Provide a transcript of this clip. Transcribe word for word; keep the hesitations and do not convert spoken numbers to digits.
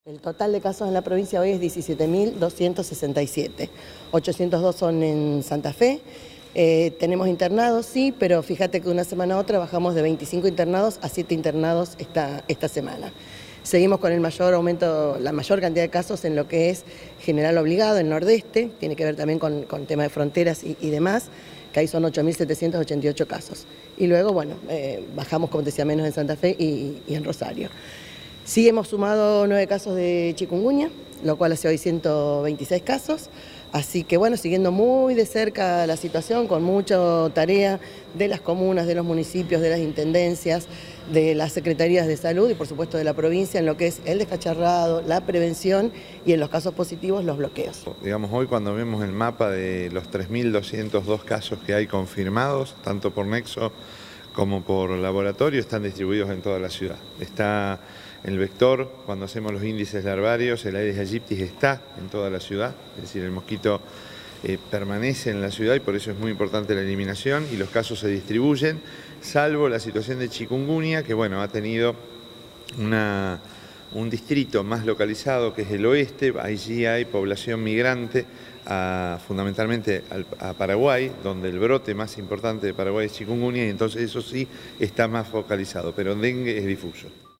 El total de casos en la provincia hoy es diecisiete mil doscientos sesenta y siete, ochocientos dos son en Santa Fe. Eh, tenemos internados, sí, pero fíjate que de una semana a otra bajamos de veinticinco internados a siete internados esta, esta semana. Seguimos con el mayor aumento, la mayor cantidad de casos en lo que es General Obligado, el nordeste, tiene que ver también con, con tema de fronteras y, y demás, que ahí son ocho mil setecientos ochenta y ocho casos. Y luego, bueno, eh, bajamos, como te decía, menos en Santa Fe y, y en Rosario. Sí, hemos sumado nueve casos de chikungunya, lo cual hace hoy ciento veintiséis casos. Así que bueno, siguiendo muy de cerca la situación, con mucha tarea de las comunas, de los municipios, de las intendencias, de las secretarías de salud y por supuesto de la provincia en lo que es el descacharrado, la prevención y en los casos positivos los bloqueos. Digamos, hoy cuando vemos el mapa de los tres mil doscientos dos casos que hay confirmados, tanto por nexo como por laboratorio, están distribuidos en toda la ciudad. Está el vector, cuando hacemos los índices larvarios, el Aedes aegypti está en toda la ciudad, es decir, el mosquito eh, permanece en la ciudad y por eso es muy importante la eliminación y los casos se distribuyen, salvo la situación de chikungunya, que bueno, ha tenido una, un distrito más localizado que es el oeste, allí hay población migrante, a, fundamentalmente a Paraguay, donde el brote más importante de Paraguay es chikungunya y entonces eso sí está más focalizado, pero dengue es difuso.